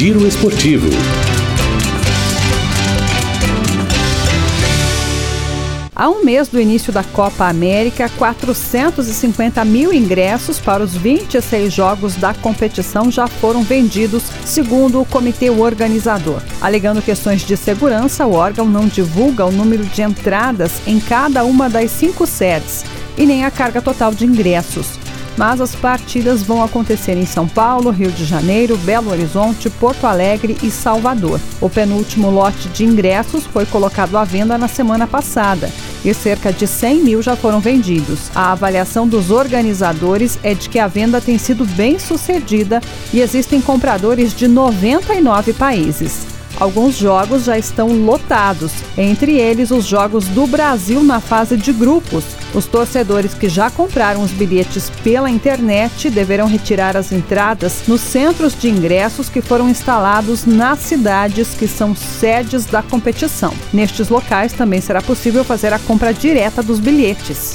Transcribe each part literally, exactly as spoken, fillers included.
Giro Esportivo. Há um mês do início da Copa América, quatrocentos e cinquenta mil ingressos para os vinte e seis jogos da competição já foram vendidos, segundo o comitê organizador. Alegando questões de segurança, o órgão não divulga o número de entradas em cada uma das cinco sedes e nem a carga total de ingressos. Mas as partidas vão acontecer em São Paulo, Rio de Janeiro, Belo Horizonte, Porto Alegre e Salvador. O penúltimo lote de ingressos foi colocado à venda na semana passada e cerca de cem mil já foram vendidos. A avaliação dos organizadores é de que a venda tem sido bem sucedida e existem compradores de noventa e nove países. Alguns jogos já estão lotados, entre eles os jogos do Brasil na fase de grupos. Os torcedores que já compraram os bilhetes pela internet deverão retirar as entradas nos centros de ingressos que foram instalados nas cidades que são sedes da competição. Nestes locais também será possível fazer a compra direta dos bilhetes.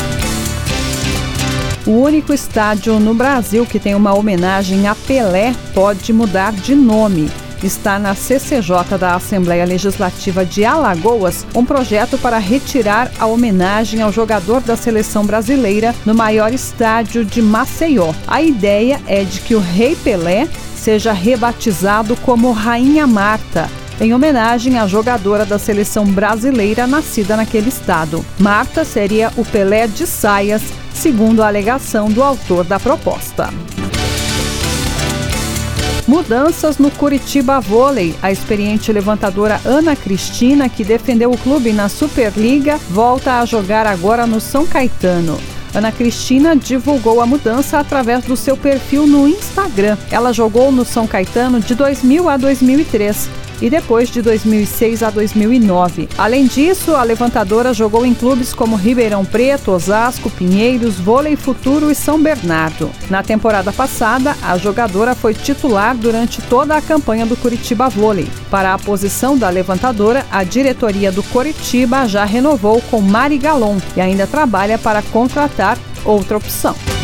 O único estádio no Brasil que tem uma homenagem a Pelé pode mudar de nome. Está na C C J da Assembleia Legislativa de Alagoas um projeto para retirar a homenagem ao jogador da seleção brasileira no maior estádio de Maceió. A ideia é de que o Rei Pelé seja rebatizado como Rainha Marta, em homenagem à jogadora da seleção brasileira nascida naquele estado. Marta seria o Pelé de saias, segundo a alegação do autor da proposta. Mudanças no Curitiba Vôlei. A experiente levantadora Ana Cristina, que defendeu o clube na Superliga, volta a jogar agora no São Caetano. Ana Cristina divulgou a mudança através do seu perfil no Instagram. Ela jogou no São Caetano de dois mil a dois mil e três e depois de dois mil e seis a dois mil e nove. Além disso, a levantadora jogou em clubes como Ribeirão Preto, Osasco, Pinheiros, Vôlei Futuro e São Bernardo. Na temporada passada, a jogadora foi titular durante toda a campanha do Curitiba Vôlei. Para a posição da levantadora, a diretoria do Coritiba já renovou com Mari Galon e ainda trabalha para contratar outra opção.